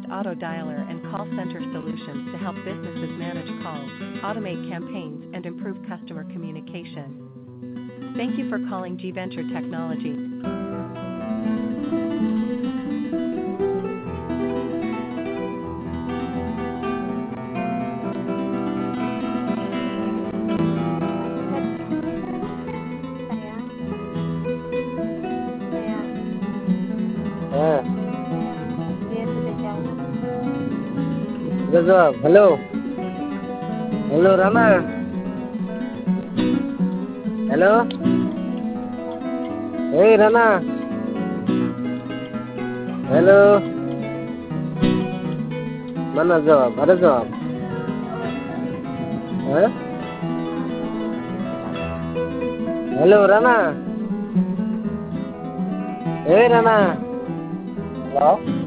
auto dialer and call center solutions to help businesses manage calls, automate campaigns, and improve customer communication. Thank you for calling G Venture Technology. হ্যাঁ গজব hello hello Rana hello এই Rana hello মানা জবাব আরে জবাব হ্যাঁ hello Rana এই Rana hello